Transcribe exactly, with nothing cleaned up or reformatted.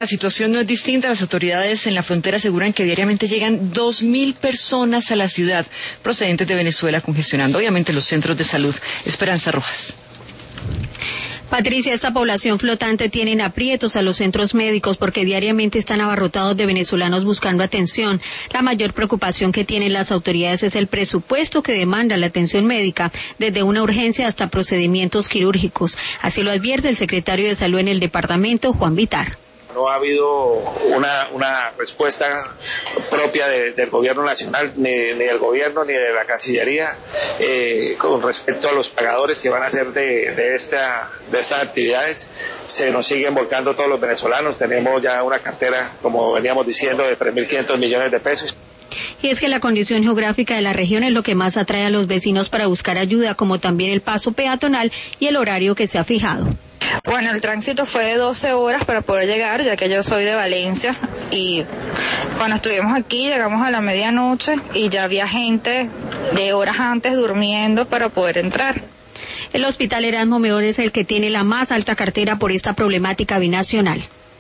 La situación no es distinta. Las autoridades en la frontera aseguran que diariamente llegan dos mil personas a la ciudad procedentes de Venezuela, congestionando obviamente los centros de salud. Esperanza Rojas. Patricia, esta población flotante tienen aprietos a los centros médicos porque diariamente están abarrotados de venezolanos buscando atención. La mayor preocupación que tienen las autoridades es el presupuesto que demanda la atención médica, desde una urgencia hasta procedimientos quirúrgicos. Así lo advierte el secretario de Salud en el departamento, Juan Vitar. No ha habido una, una respuesta propia de, del gobierno nacional, ni, ni del gobierno, ni de la Cancillería, eh, con respecto a los pagadores que van a hacer de, de, esta, de estas actividades. Se nos siguen volcando todos los venezolanos. Tenemos ya una cartera, como veníamos diciendo, de tres mil quinientos millones de pesos. Y es que la condición geográfica de la región es lo que más atrae a los vecinos para buscar ayuda, como también el paso peatonal y el horario que se ha fijado. Bueno, el tránsito fue de doce horas para poder llegar, ya que yo soy de Valencia, y cuando estuvimos aquí llegamos a la medianoche y ya había gente de horas antes durmiendo para poder entrar. El hospital Erasmo Meón es el que tiene la más alta cartera por esta problemática binacional.